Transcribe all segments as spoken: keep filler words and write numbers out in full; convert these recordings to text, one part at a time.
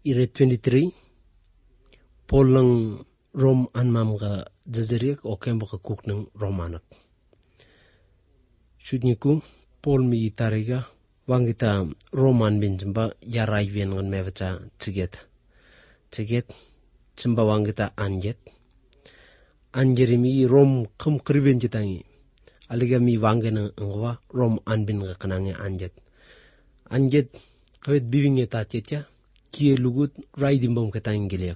ire twenty-three Paul ng Rom anmam ga jazeriak o kemba ka kuk ng Romanak. Shudniku Paul mi tariga wangita Roman bin jamba yarai vian ngan mevacha tiget. Tiget jamba wangita anjet. Anjeri mi Rom kum kriben jitangi. Aliga mi wangena ngwa Rom anbin ga kanange anjet. Anjet kawet bibinge ta cetya kie lugut rai dimbom ketang giliak.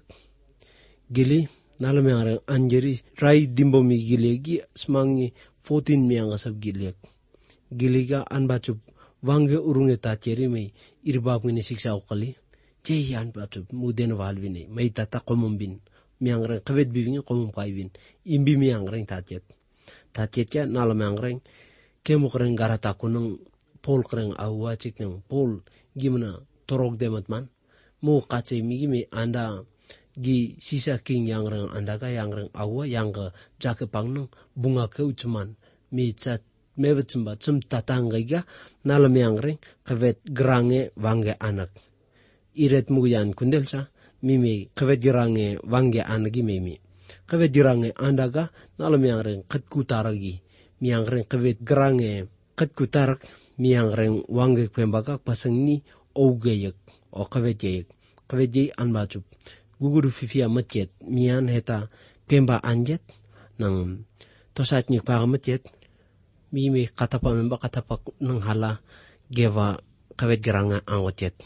Gili nalam yang arang anjeri rai dimbom mi gilegi semangi fourteen mi ang asab giliak. Giliga anbacup wangge urunge ta ceri mai irbab ngini siksa ukali. Jei anbacup muden walvini mai tata komumbin. Mi ang arang kawet bibinge komum kaibin. Imbi mi ang arang ta cet. Ta cetya nalam yang arang kemo keren garata kunang Paul keren awa cik nang Paul gimana torok demat man mo kace mi gimi anda gi sisa king yang reng anda ka yang reng awa yang ka jake pangnang bunga ke ucuman mi cat mebet cemba cem tatangga ga nalam yang reng kavet gerange wange anak iret muyan kundel sa mimi kavet gerange wange anak gi mimi kavet gerange anda ga nalam yang reng kat kutaragi mi yang reng kavet gerange kat kutarak mi yang reng wange pembaka pasang ni ogayak o kavet yayak kavet yay anbacup gugudu fifia macet mian heta pemba anjet nang tosat nyik pa macet mi mi katapa memba katapa nang hala geva kavet geranga angotet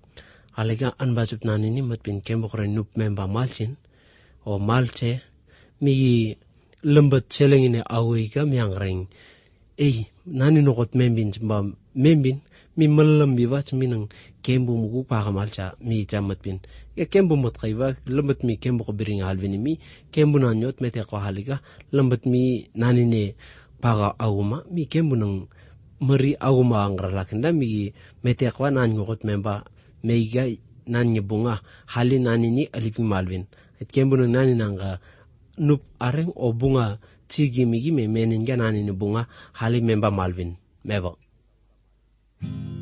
alega anbacup nani ni matpin kembo kore nup memba malcin o malce mi lembat selengine awika mi yang reng eh nani nokot membin cemba membin mi malam biwa minang kembu mugu pa kamalcha mi jamat pin ya kembu mot kaiwa lembat mi kembu ko biring halvini mi kembu nanyot mete ko haliga lembat mi nani ne paga awuma mi kembu nang meri awuma angralakinda mi mete ko nan ngot memba meiga nanya bunga hali nani ni alipi malvin et kembu nang nani nanga nup areng o bunga cigi migi me meninga nani ni bunga hali memba malvin meba